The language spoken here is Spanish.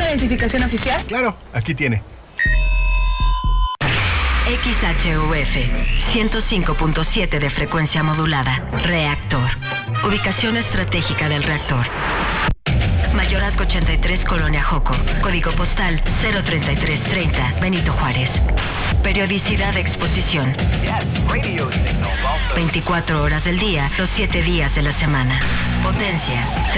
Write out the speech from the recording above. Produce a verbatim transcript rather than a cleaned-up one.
identificación oficial? Claro, aquí tiene. X H U F, ciento cinco punto siete de frecuencia modulada. Reactor. Ubicación estratégica del reactor. Mayorazgo ochenta y tres, Colonia Joco. Código postal cero treinta y tres treinta, Benito Juárez. Periodicidad de exposición. veinticuatro horas del día, los siete días de la semana. Potencia